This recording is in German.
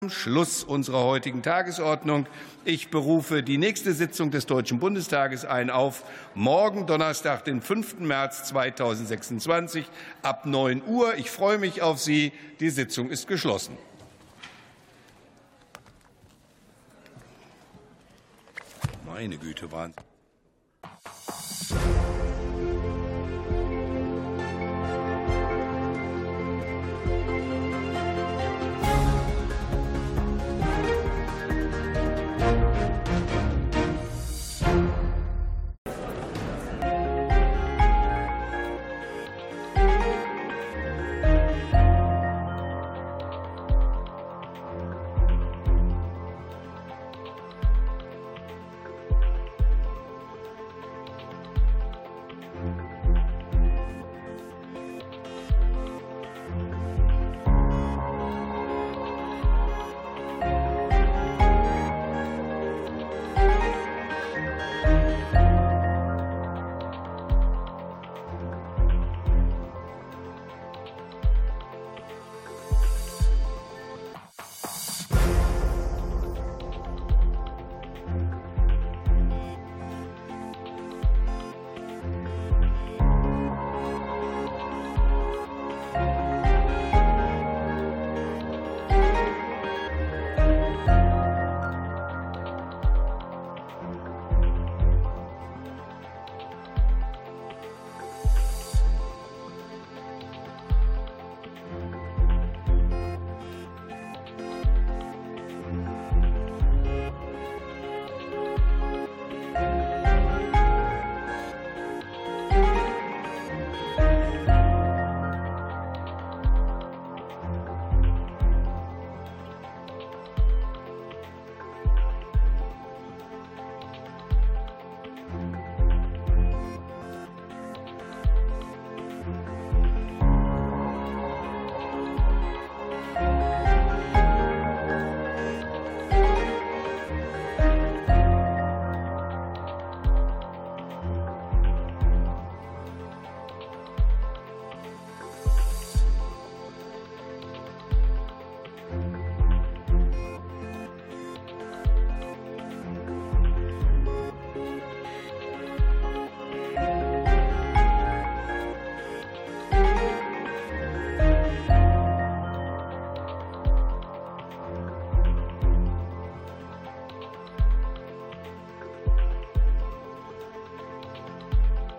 Schluss unserer heutigen Tagesordnung. Ich berufe die nächste Sitzung des Deutschen Bundestages auf morgen Donnerstag, den 5. März 2026 ab 9 Uhr. Ich freue mich auf Sie. Die Sitzung ist geschlossen. Meine Güte, Wahnsinn.